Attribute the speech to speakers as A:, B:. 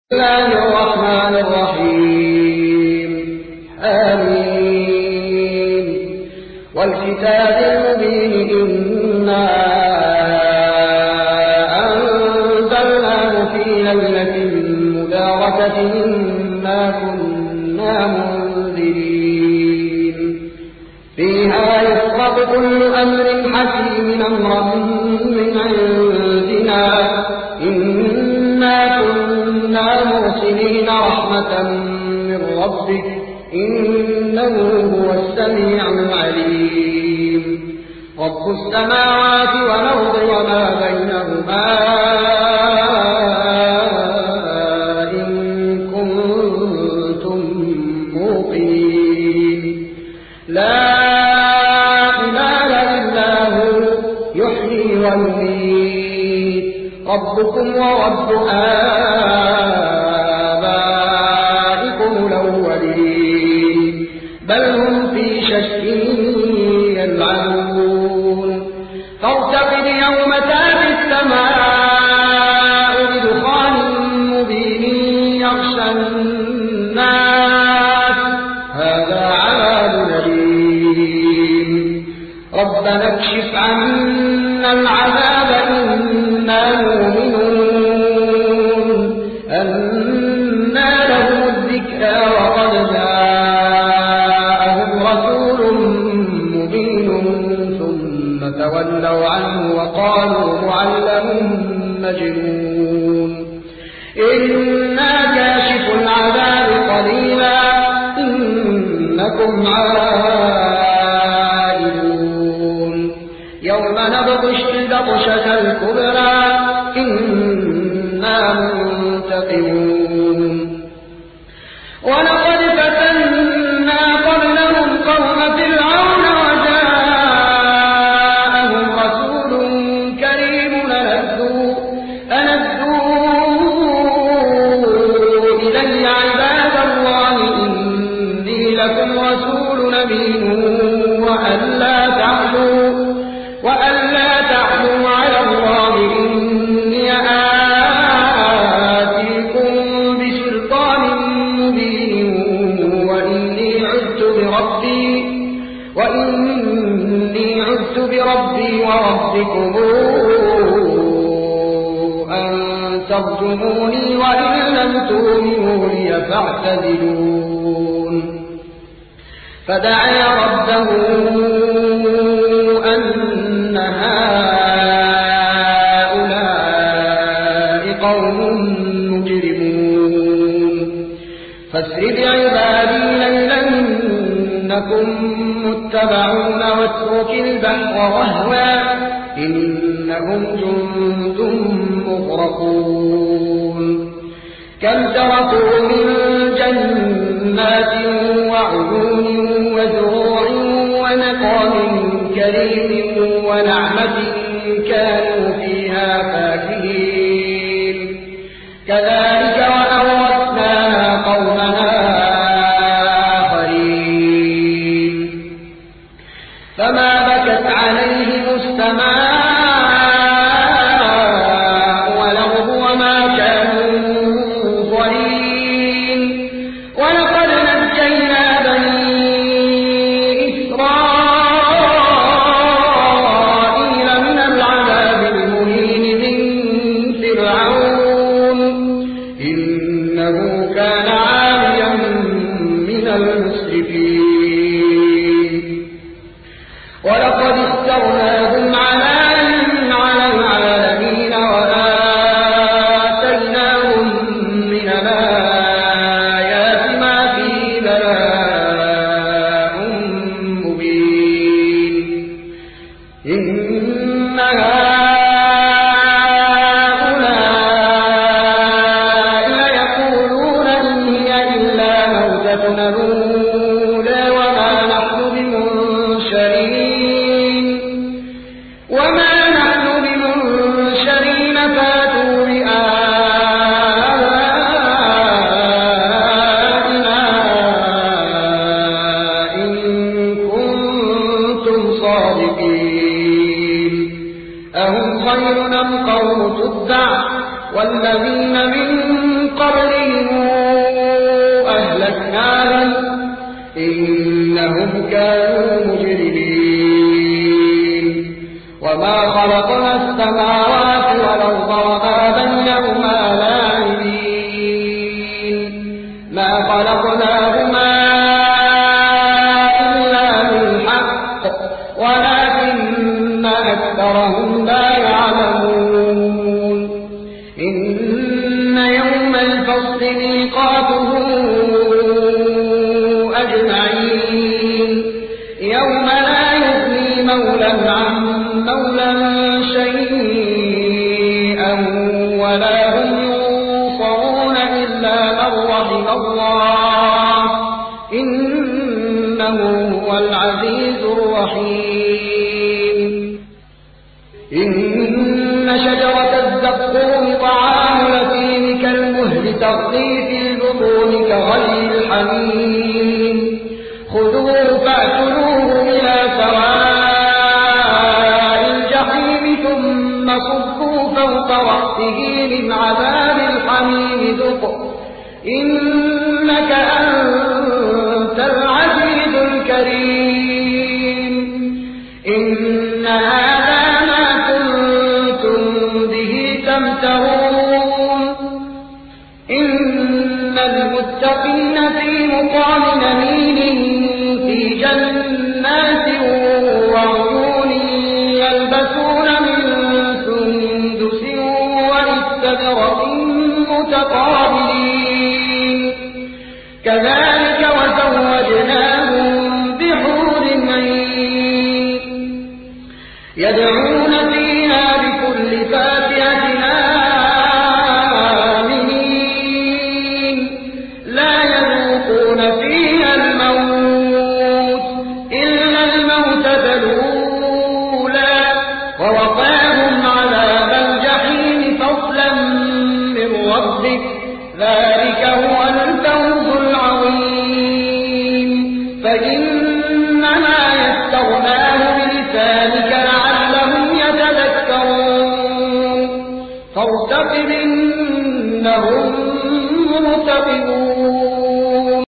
A: الله الرحمن الرحيم آمين والكتاب المبين إنا أنزلناه في ليلة مباركة إنا كنا منذرين فيها يفرق كل أمر حكيم أمرا من عندنا إنا كنا مرسلين رحمة من ربك إنه هو السميع العليم رب السماوات والأرض وما بينهما إن كنتم موقنين لا إله إلا هو يحيي ويميت ربكم ورب آبائكم الأولين بل هم في شك يلعبون فارتقب يوم تأتي السماء بدخان مبين يغشى الناس هذا عذاب أليم ربنا اكشف عنا العذاب إنا مؤمنون أنى لهم الذكرى وقد جاءهم رسول مبين ثم تولوا عنه وقالوا معلم مجنون إنا كاشف العذاب قليلا إنكم عائدون يوم نبطش البطشة الكبرى إنا منتقمون ولقد فتنا قبلهم قوم فرعون وجاءهم رسول كريم أنزلوا إلي عباد الله إني لكم رسول أمين وألا تعلوا على الله إني آتيكم بسلطان مبين وإني عذت بربي وربكم أن ترجموني وإن لم تؤمنوا لي فاعتزلون فدعا ربه أن هؤلاء قوم مجرمون فاسر بعبادي ليلا إنكم متبعون واترك البحر رهوا إنهم جند مغرقون كم تركوا من جنات وعيون وزروع ونقام كريم ونعمة كانوا فيها فاكهين كذلك وأورثناها قوما آخرين فما بكت عليهم السماء والأرض وما كانوا منظرين ولقد نجينا بني إسرائيل من العذاب المهين من فرعون إنه كان عاليا من المسرفين ولقد اخترناهم على العالمين وآتيناهم من الآيات ما فيه بلاء مبين إن هؤلاء ليقولون إن هي إنهم كانوا مجرمين وما خلقنا السماوات والأرض وما بينهما لاعبين ما خلقناهما إلا بالحق ولكن أكثرهم لا يعلمون إن يوم الفصل ميقاتهم أجمعين يوم لا يغني مولى عن مولى شيئا ولا هم ينصرون إلا من رحم الله إنه هو العزيز الرحيم إن شجرة الزقوم طعام الأثيم كالمهل تغلي في البطون كغلي الحميم خذوه فاعتلوه إلى سواء الجحيم ثم صبوا فوق رأسه من عذاب الحميم ذق إنك أنت العزيز الكريم إن هذا ما كنتم به تمترون إن المتقين في مقام أمين في جنات وعيون يلبسون من سندس واستبرق متقابلين كذلك وزوجناهم بحور عين يدعون فيها بكل فاكهة آمنين لا يذوقون فيها الموت إلا الموتة الأولى ووقاهم عذاب الجحيم فضلا من ربك ذلك هو الفوز العظيم فإنما يسرناه بلسانك لعلهم يتذكرون فارتقب إنهم مرتقبون